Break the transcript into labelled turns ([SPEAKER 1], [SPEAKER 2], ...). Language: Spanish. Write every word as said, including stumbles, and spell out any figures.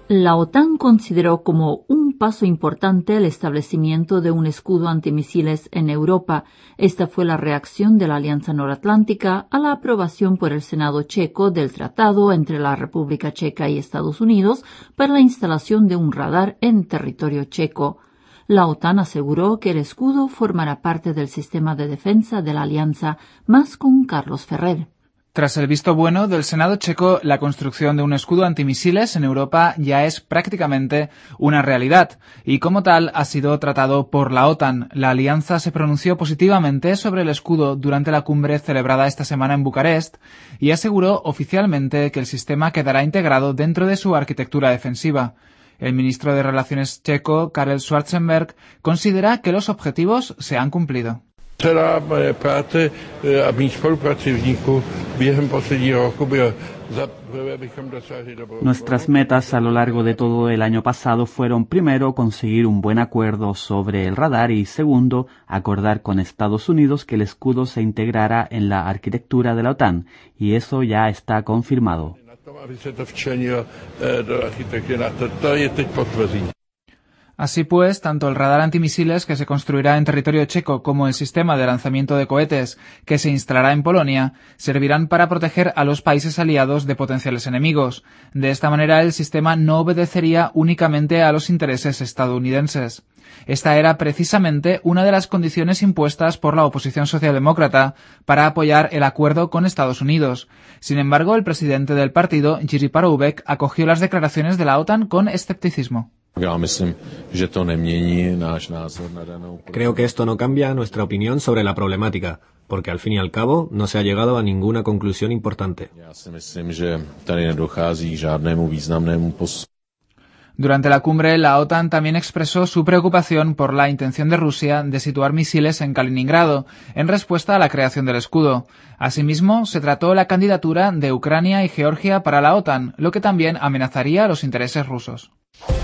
[SPEAKER 1] La OTAN consideró como un paso importante el establecimiento de un escudo antimisiles en Europa. Esta fue la reacción de la Alianza Noratlántica a la aprobación por el Senado checo del tratado entre la República Checa y Estados Unidos para la instalación de un radar en territorio checo. La OTAN aseguró que el escudo formará parte del sistema de defensa de la alianza, más con Carlos Ferrer.
[SPEAKER 2] Tras el visto bueno del Senado checo, la construcción de un escudo antimisiles en Europa ya es prácticamente una realidad y como tal ha sido tratado por la OTAN. La alianza se pronunció positivamente sobre el escudo durante la cumbre celebrada esta semana en Bucarest y aseguró oficialmente que el sistema quedará integrado dentro de su arquitectura defensiva. El ministro de Relaciones checo, Karel Schwarzenberg, considera que los objetivos se han cumplido.
[SPEAKER 3] Celá moje práce a mých spolupracovníků během posledního roku bylo za prvé, abychom dosáhli dobrou.
[SPEAKER 4] Nuestras metas a lo largo de todo el año pasado fueron, primero, conseguir un buen acuerdo sobre el radar y, segundo, acordar con Estados Unidos que el escudo se integrara en la arquitectura de la OTAN, y eso ya está confirmado.
[SPEAKER 3] Aby se to včlenilo do architektury NATO, to je teď potvrzení.
[SPEAKER 2] Así pues, tanto el radar antimisiles que se construirá en territorio checo como el sistema de lanzamiento de cohetes que se instalará en Polonia servirán para proteger a los países aliados de potenciales enemigos. De esta manera, el sistema no obedecería únicamente a los intereses estadounidenses. Esta era precisamente una de las condiciones impuestas por la oposición socialdemócrata para apoyar el acuerdo con Estados Unidos. Sin embargo, el presidente del partido, Jiří Paroubek, acogió las declaraciones de la OTAN con escepticismo.
[SPEAKER 5] Creo que esto no cambia nuestra opinión sobre la problemática, porque al fin y al cabo no se ha llegado a ninguna conclusión importante.
[SPEAKER 2] Durante la cumbre, la OTAN también expresó su preocupación por la intención de Rusia de situar misiles en Kaliningrado, en respuesta a la creación del escudo. Asimismo, se trató la candidatura de Ucrania y Georgia para la OTAN, lo que también amenazaría a los intereses rusos.